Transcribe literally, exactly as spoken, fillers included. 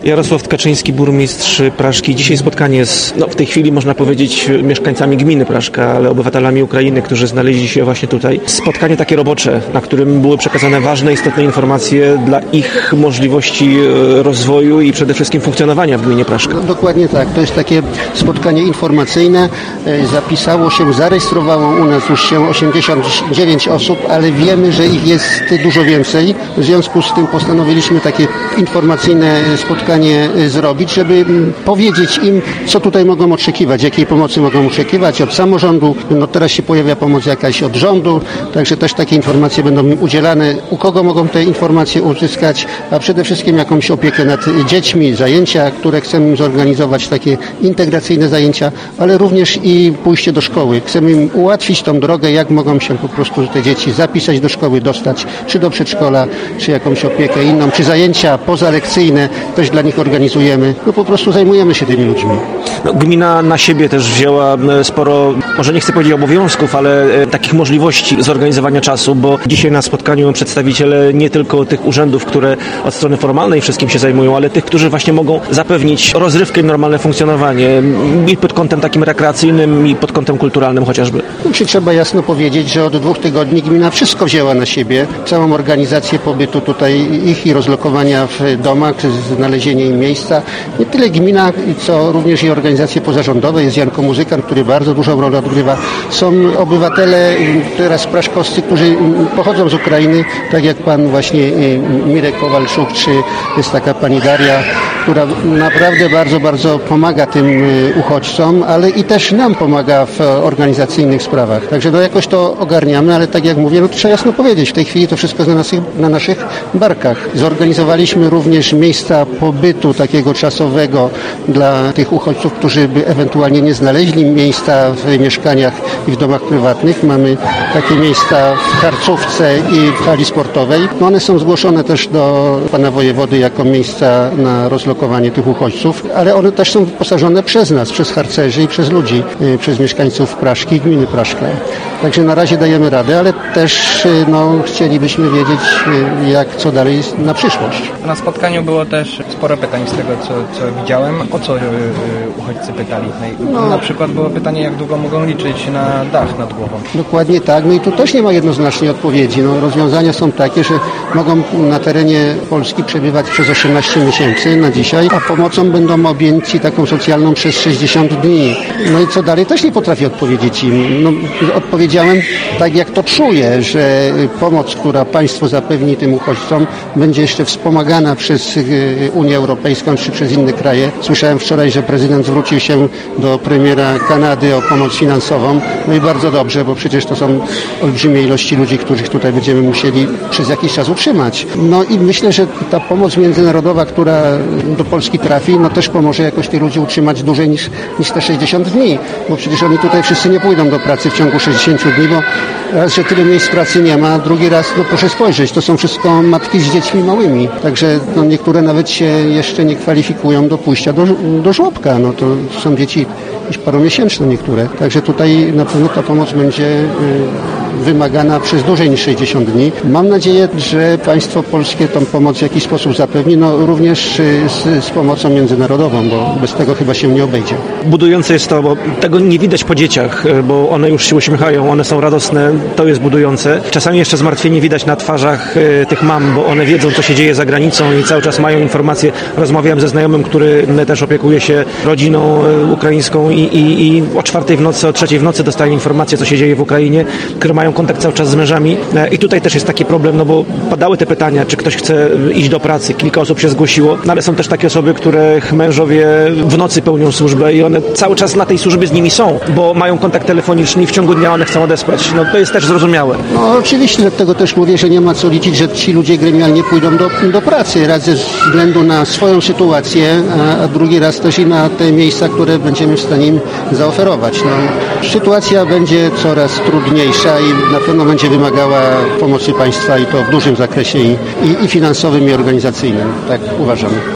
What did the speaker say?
Jarosław Tkaczyński, burmistrz Praszki. Dzisiaj spotkanie z, no w tej chwili można powiedzieć, mieszkańcami gminy Praszka, ale obywatelami Ukrainy, którzy znaleźli się właśnie tutaj. Spotkanie takie robocze, na którym były przekazane ważne, istotne informacje dla ich możliwości rozwoju i przede wszystkim funkcjonowania w gminie Praszka. No, dokładnie tak. To jest takie spotkanie informacyjne. Zapisało się, zarejestrowało u nas już się osiemdziesiąt dziewięć osób, ale wiemy, że ich jest dużo więcej. W związku z tym postanowiliśmy takie informacyjne spotkanie zrobić, żeby powiedzieć im, co tutaj mogą oczekiwać, jakiej pomocy mogą oczekiwać od samorządu. No teraz się pojawia pomoc jakaś od rządu, także też takie informacje będą im udzielane. U kogo mogą te informacje uzyskać, a przede wszystkim jakąś opiekę nad dziećmi, zajęcia, które chcemy im zorganizować, takie integracyjne zajęcia, ale również i pójście do szkoły. Chcemy im ułatwić tą drogę, jak mogą się po prostu te dzieci zapisać do szkoły, dostać, czy do przedszkola, czy jakąś opiekę inną, czy zajęcia pozalekcyjne też dla nich organizujemy. No po prostu zajmujemy się tymi ludźmi. No, gmina na siebie też wzięła sporo, może nie chcę powiedzieć obowiązków, ale takich możliwości zorganizowania czasu, bo dzisiaj na spotkaniu przedstawiciele nie tylko tych urzędów, które od strony formalnej wszystkim się zajmują, ale tych, którzy właśnie mogą zapewnić rozrywkę i normalne funkcjonowanie i pod kątem takim rekreacyjnym, i pod kątem kulturalnym chociażby. Musi trzeba jasno powiedzieć, że od dwóch tygodni gmina wszystko wzięła na siebie. Całą organizację pobytu tutaj ich i rozlokowania w domach, znalezienie im miejsca. Nie tyle gmina, co również i organizacje pozarządowe. Jest Janko Muzykant, który bardzo dużą rolę odgrywa. Są obywatele teraz praszkowscy, którzy pochodzą z Ukrainy, tak jak pan właśnie Mirek Kowalczuk, czy jest taka pani Daria, która naprawdę bardzo, bardzo pomaga tym uchodźcom, ale i też nam pomaga w organizacyjnych sprawach. Także no jakoś to ogarniamy, ale tak jak mówię, no to trzeba jasno powiedzieć, w tej chwili to wszystko jest na naszych, na naszych barkach. Zorganizowaliśmy również miejsca pobytu takiego czasowego dla tych uchodźców, którzy by ewentualnie nie znaleźli miejsca w mieszkaniach i w domach prywatnych. Mamy takie miejsca w Harcówce i w hali sportowej. No one są zgłoszone też do pana wojewody jako miejsca na rozlokowanie tych uchodźców, ale one też są wyposażone przez nas, przez harcerzy i przez ludzi, przez mieszkańców Praszki i gminy Praszka. Także na razie dajemy radę, ale też no, chcielibyśmy wiedzieć, jak, co dalej na przyszłość. Na spotkaniu było też sporo pytań z tego, co, co widziałem. O co uchodźcy pytali? No, na przykład było pytanie, jak długo mogą liczyć na dach nad głową. Dokładnie tak. No i tu też nie ma jednoznacznej odpowiedzi. No, rozwiązania są takie, że mogą na terenie Polski przebywać przez osiemnaście miesięcy na dzisiaj, a pomocą będą objęci taką socjalną przez sześćdziesiąt dni. No i co dalej? Też nie potrafię odpowiedzieć im. No, odpowiedziałem tak, jak to czuję, że pomoc, która państwo zapewni tym uchodźcom, będzie jeszcze wspomagana przez Unię Europejską czy przez inne kraje. Słyszałem wczoraj, że prezydent zwrócił się do premiera Kanady o pomoc finansową. No i bardzo dobrze, bo przecież to są olbrzymie ilości ludzi, których tutaj będziemy musieli przez jakiś czas utrzymać. No i myślę, że ta pomoc międzynarodowa, która do Polski trafi, no też pomoże jakoś tych ludzi utrzymać dłużej niż, niż te sześćdziesiąt dni, bo przecież oni tutaj wszyscy nie pójdą do pracy w ciągu sześćdziesięciu dni, bo raz, że tyle miejsc pracy nie ma, drugi raz, no proszę spojrzeć, to są wszystko matki z dziećmi małymi, także no niektóre nawet się jeszcze nie kwalifikują do pójścia do, do żłobka, no to są dzieci już paromiesięczne niektóre, także tutaj na pewno ta pomoc będzie y, wymagana przez dłużej niż sześćdziesiąt dni. Mam nadzieję, że państwo polskie tą pomoc w jakiś sposób zapewni, no również y, z, z pomocą międzynarodową, bo bez tego chyba się nie obejdzie. Budujące jest to, bo tego nie widać po dzieciach, bo one już się uśmiechają, one są radosne, to jest budujące. Czasami jeszcze zmartwienie widać na twarzach y, tych mam, bo one wiedzą, co się dzieje za granicą i cały czas mają informacje. Rozmawiałem ze znajomym, który też opiekuje się rodziną y, ukraińską i, i, i o czwartej w nocy, o trzeciej w nocy dostają informacje, co się dzieje w Ukrainie, które mają kontakt cały czas z mężami. I tutaj też jest taki problem, no bo padały te pytania, czy ktoś chce iść do pracy. Kilka osób się zgłosiło, no ale są też takie osoby, których mężowie w nocy pełnią służbę i one cały czas na tej służbie z nimi są, bo mają kontakt telefoniczny i w ciągu dnia one chcą odespać. No to jest też zrozumiałe. No oczywiście, dlatego też mówię, że nie ma co liczyć, że ci ludzie gremialnie pójdą do, do pracy. Raz ze względu na swoją sytuację, a, a drugi raz też i na te miejsca, które będziemy w stanie im zaoferować. No, sytuacja będzie coraz trudniejsza i na pewno będzie wymagała pomocy państwa i to w dużym zakresie i, i, i finansowym, i organizacyjnym. Tak uważam.